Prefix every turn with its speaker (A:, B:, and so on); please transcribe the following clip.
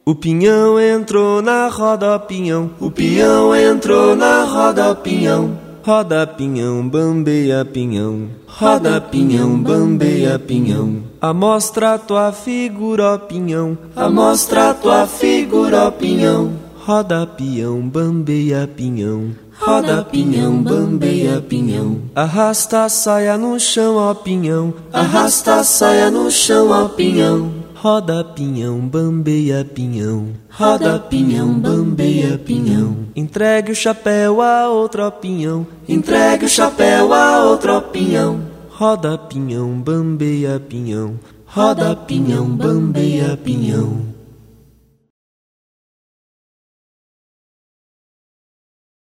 A: O pinhão entrou na roda, pinhão. O pinhão entrou na roda, pinhão. Roda pinhão, bambeia pinhão. Roda pinhão, bambeia pinhão. Amostra tua figura, ó pinhão. Amostra tua figura, ó pinhão. Roda pinhão, bambeia pinhão. Roda pinhão, bambeia pinhão. Arrasta a saia no chão, ó pinhão. Arrasta a saia no chão, ó pinhão. Roda pinhão, bambeia pinhão. Roda pinhão, bambeia pinhão. Entregue o chapéu a outro pinhão. Entregue o chapéu a outro pinhão. Roda pinhão, bambeia pinhão. Roda pinhão, bambeia pinhão.